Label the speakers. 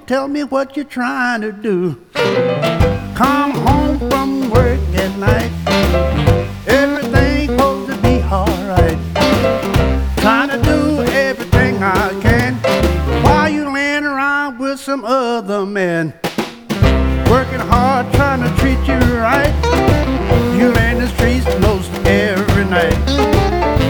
Speaker 1: tell me what you're trying to do. Come home from work at night, everything's supposed to be alright. Trying to do everything I can while you laying around with some other man. Working hard, trying to treat you right. You lay in the streets most every night.